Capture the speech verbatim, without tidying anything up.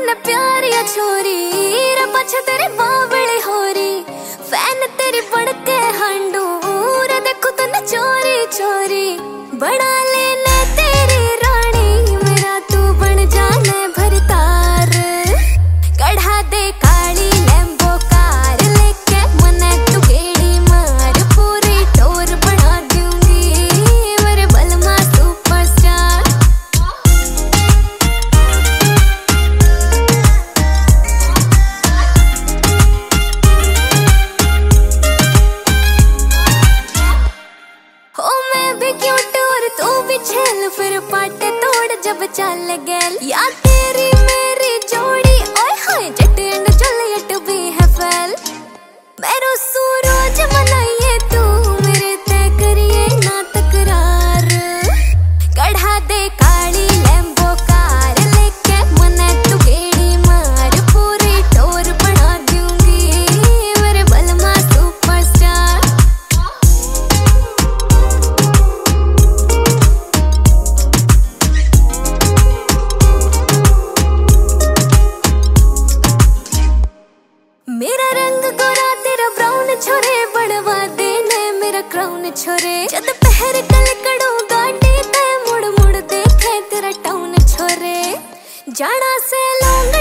तन्ने प्यार या छोरी रे पछ तेरे बावले होरी फैन तेरी बड़ के हांडू रे देखो तन्ने चोरी चोरी बना लेने तेरी रानी मेरा तू बन जाने भरतार कढ़ा दे काली लैम्बो कार लेके मने तू गेड़ी मार पूरी टोर बना दूंगी मेरे बलमा सुपरस्टार। हो मैं भी क्यूट और तू भी छेल फिर पाटे तोड़ जब चल गैल या तेरी मेरी जोड़ी ओए हाय जट एंड जूलियट भी है फैल मेरो सूरज मनाइए तू मेरे तय करिए ना तकरार कढ़ा दे काली लैम्बो कार लेके मने तू गेड़ी मार पूरी टोर बना दूंगी मेरे बलमा सुपरस्टार। मेरा रंग गोरा तेरा ब्राउन छोरे बढ़वा देने मेरा क्राउन छोरे जद पहर कल कड़ो गाड़ी ते मुड़ मुड़ देखे तेरा टाउन छोरे जाना से लौंग